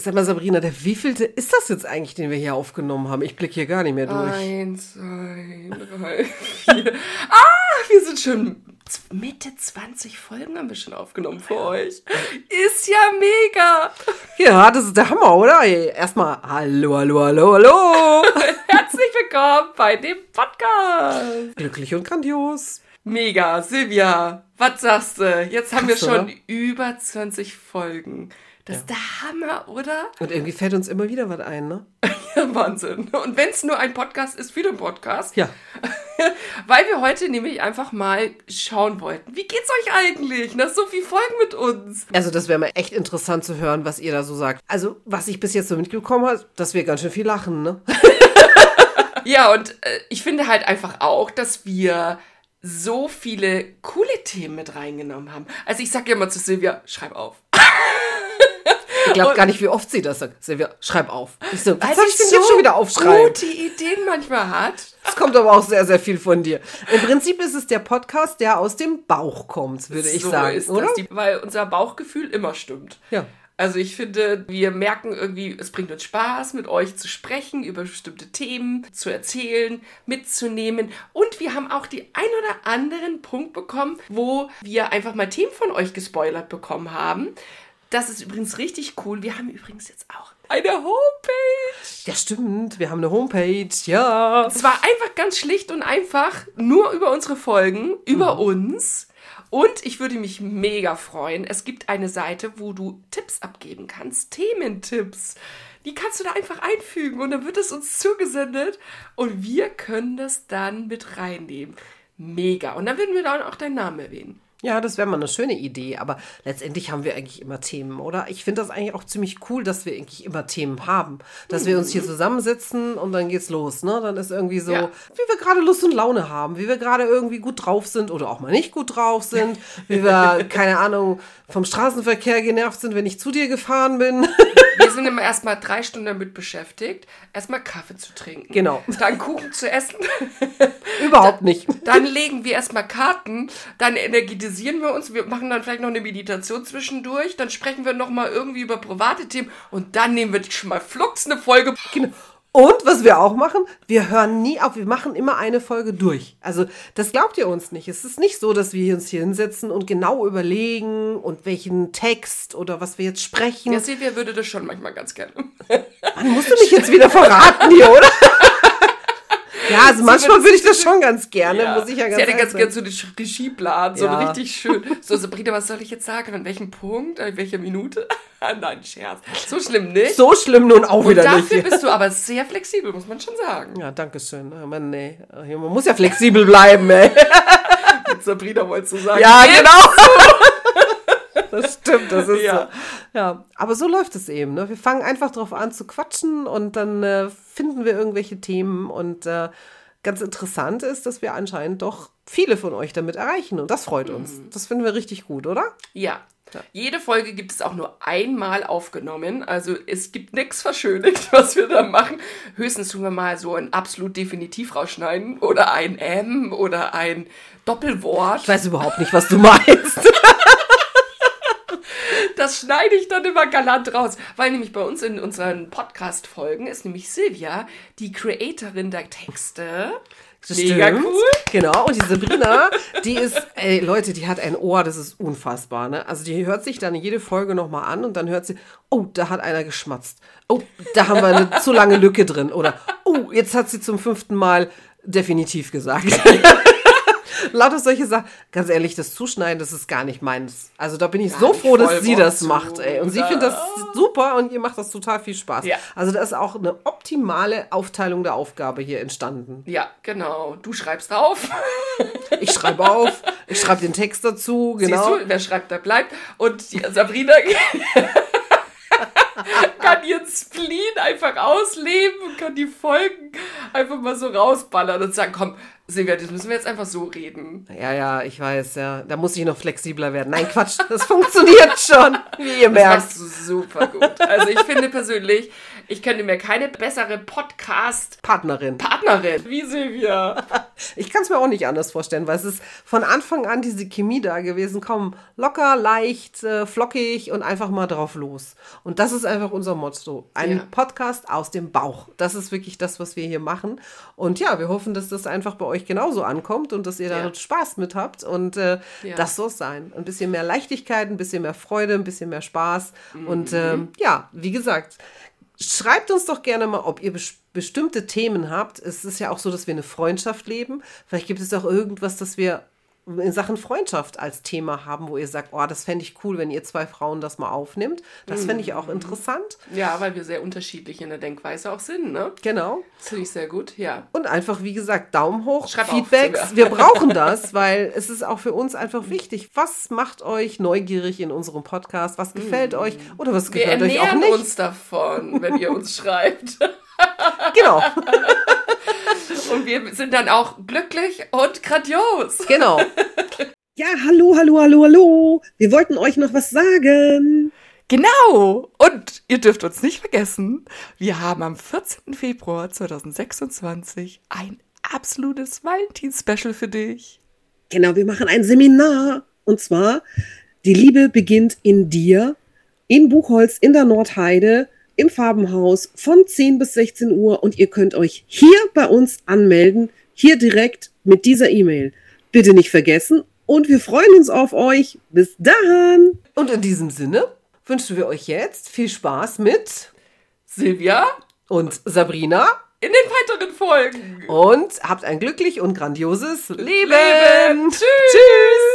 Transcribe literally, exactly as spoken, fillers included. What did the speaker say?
Sag mal, Sabrina, der wievielte ist das jetzt eigentlich, den wir hier aufgenommen haben? Ich blicke hier gar nicht mehr durch. Eins, zwei, drei, vier. Ah, wir sind schon Mitte zwanzig Folgen haben wir schon aufgenommen für euch. Ist ja mega. Ja, das ist der Hammer, oder? Hey, erstmal hallo, hallo, hallo, hallo. Herzlich willkommen bei dem Podcast. Glücklich und grandios. Mega, Silvia, was sagst du? Jetzt haben Krass, wir schon oder? über zwanzig Folgen. Das ist der Hammer, oder? Und irgendwie fällt uns immer wieder was ein, ne? Ja, Wahnsinn. Und wenn es nur ein Podcast ist, wieder ein Podcast. Ja. Weil wir heute nämlich einfach mal schauen wollten. Wie geht's euch eigentlich? Nach so vielen Folgen mit uns. Also das wäre mal echt interessant zu hören, was ihr da so sagt. Also, was ich bis jetzt so mitbekommen habe, dass wir ganz schön viel lachen, ne? Ja, und äh, ich finde halt einfach auch, dass wir so viele coole Themen mit reingenommen haben. Also ich sag ja immer zu Silvia, schreib auf. Ich glaube gar nicht, wie oft sie das sagt. Silvia, schreib auf. Ich so, was Weil soll sie ich denn so jetzt schon wieder aufschreiben? gute Ideen manchmal hat. Das kommt aber auch sehr, sehr viel von dir. Im Prinzip ist es der Podcast, der aus dem Bauch kommt, würde ich so sagen, ist oder? Das, die, weil unser Bauchgefühl immer stimmt. Ja. Also ich finde, wir merken irgendwie, es bringt uns Spaß, mit euch zu sprechen, über bestimmte Themen zu erzählen, mitzunehmen. Und wir haben auch die ein oder anderen Punkt bekommen, wo wir einfach mal Themen von euch gespoilert bekommen haben. Das ist übrigens richtig cool. Wir haben übrigens jetzt auch eine Homepage. Ja, stimmt. Wir haben eine Homepage, ja. Es war einfach ganz schlicht und einfach, nur über unsere Folgen, über mhm. uns. Und ich würde mich mega freuen, es gibt eine Seite, wo du Tipps abgeben kannst, Thementipps. Die kannst du da einfach einfügen und dann wird es uns zugesendet und wir können das dann mit reinnehmen. Mega. Und dann würden wir dann auch deinen Namen erwähnen. Ja, das wäre mal eine schöne Idee, aber letztendlich haben wir eigentlich immer Themen, oder? Ich finde das eigentlich auch ziemlich cool, dass wir eigentlich immer Themen haben. Dass mhm. wir uns hier zusammensitzen und dann geht's los, ne? Dann ist irgendwie so, ja. wie wir gerade Lust und Laune haben, wie wir gerade irgendwie gut drauf sind oder auch mal nicht gut drauf sind, wie wir, keine Ahnung, vom Straßenverkehr genervt sind, wenn ich zu dir gefahren bin. Wir sind immer erstmal drei Stunden damit beschäftigt, erstmal Kaffee zu trinken. Genau. Dann Kuchen zu essen. Überhaupt nicht. Dann legen wir erstmal Karten, dann energetisieren wir uns, wir machen dann vielleicht noch eine Meditation zwischendurch, dann sprechen wir nochmal irgendwie über private Themen und dann nehmen wir schon mal flugs eine Folge. Genau. Und was wir auch machen, wir hören nie auf, wir machen immer eine Folge durch. Also das glaubt ihr uns nicht. Es ist nicht so, dass wir uns hier hinsetzen und genau überlegen und welchen Text oder was wir jetzt sprechen. Ja, Silvia würde das schon manchmal ganz gerne. Man musst du mich jetzt wieder verraten hier, oder? Ja, also manchmal würde ich das schon ganz gerne, ja. muss ich ja ganz Sie hätte ganz sein. gerne so einen Regieplan, so Ja. einen richtig schön. So, Sabrina, was soll ich jetzt sagen? An welchem Punkt? An welcher Minute? Nein, Scherz. So schlimm nicht. So schlimm nun auch Und wieder dafür nicht. bist du aber sehr flexibel, muss man schon sagen. Ja, danke schön. Man, nee. Man muss ja flexibel bleiben, ey. Mit Sabrina wolltest du sagen. Ja, genau. Das stimmt, das ist Ja. so. Ja, aber so läuft es eben. Ne? Wir fangen einfach drauf an zu quatschen und dann äh, finden wir irgendwelche Themen und äh, ganz interessant ist, dass wir anscheinend doch viele von euch damit erreichen und das freut uns. Mhm. Das finden wir richtig gut, oder? Ja. Ja. Jede Folge gibt es auch nur einmal aufgenommen. Also es gibt nichts verschönigt, was wir da machen. Höchstens tun wir mal so ein absolut definitiv rausschneiden oder ein M oder ein Doppelwort. Ich weiß überhaupt nicht, was du meinst. Das schneide ich dann immer galant raus, weil nämlich bei uns in unseren Podcast-Folgen ist nämlich Silvia die Creatorin der Texte. Das Mega stimmt. cool. Genau, und die Sabrina, die ist, ey, Leute, die hat ein Ohr, das ist unfassbar, ne? Also die hört sich dann jede Folge nochmal an und dann hört sie, oh, da hat einer geschmatzt. Oh, da haben wir eine zu lange Lücke drin. Oder, oh, jetzt hat sie zum fünften Mal definitiv gesagt. Lauter solche Sachen. Ganz ehrlich, das Zuschneiden, das ist gar nicht meins. Also da bin ich Gar so nicht froh, dass voll sie Bock das zu, macht, ey. Und sie oder? findet das super und ihr macht das total viel Spaß. Ja. Also da ist auch eine optimale Aufteilung der Aufgabe hier entstanden. Ja, genau. Du schreibst auf. Ich schreibe auf, ich schreibe den Text dazu, genau. Siehst du, wer schreibt, der bleibt. Und die Sabrina kann ihren Spleen einfach ausleben und kann die Folgen einfach mal so rausballern und sagen, komm, Silvia, das müssen wir jetzt einfach so reden. Ja, ja, ich weiß, ja. Da muss ich noch flexibler werden. Nein, Quatsch, das funktioniert schon, wie ihr Das merkt. machst du super gut. Also ich finde persönlich, ich könnte mir keine bessere Podcast-Partnerin Partnerin. wie Silvia Ich kann es mir auch nicht anders vorstellen, weil es ist von Anfang an diese Chemie da gewesen. Komm, locker, leicht, äh, flockig und einfach mal drauf los. Und das ist einfach unser Motto. Ein Ja. Podcast aus dem Bauch. Das ist wirklich das, was wir hier machen. Und ja, wir hoffen, dass das einfach bei euch genauso ankommt und dass ihr da Ja. Spaß mit habt. Und äh, Ja. das soll es sein. Ein bisschen mehr Leichtigkeit, ein bisschen mehr Freude, ein bisschen mehr Spaß. Und ähm, ja, wie gesagt, schreibt uns doch gerne mal, ob ihr bes- bestimmte Themen habt. Es ist ja auch so, dass wir eine Freundschaft leben. Vielleicht gibt es auch irgendwas, das wir in Sachen Freundschaft als Thema haben, wo ihr sagt, oh, das fände ich cool, wenn ihr zwei Frauen das mal aufnimmt. Das fände ich auch interessant. Ja, weil wir sehr unterschiedlich in der Denkweise auch sind, ne? Genau. Das finde ich sehr gut, ja. Und einfach, wie gesagt, Daumen hoch, Schreib auf, Feedbacks. Silvia. Wir brauchen das, weil es ist auch für uns einfach wichtig. Was macht euch neugierig in unserem Podcast? Was gefällt euch oder was Wir gefällt euch auch ernähren nicht? uns davon, wenn ihr uns schreibt. Genau, Und wir sind dann auch glücklich und grandios. genau. Ja, hallo, hallo, hallo, hallo. Wir wollten euch noch was sagen. Genau! Und ihr dürft uns nicht vergessen, wir haben am vierzehnten Februar zweitausendsechsundzwanzig ein absolutes Valentin-Special für dich. Genau, wir machen ein Seminar. Und zwar, die Liebe beginnt in dir, in Buchholz, in der Nordheide, im Farbenhaus von zehn bis sechzehn Uhr. Und ihr könnt euch hier bei uns anmelden, hier direkt mit dieser E-Mail. Bitte nicht vergessen. Und wir freuen uns auf euch. Bis dann. Und in diesem Sinne wünschen wir euch jetzt viel Spaß mit Silvia, und Sabrina in den weiteren Folgen. und habt ein glücklich und grandioses Leben. Leben. Tschüss. Tschüss.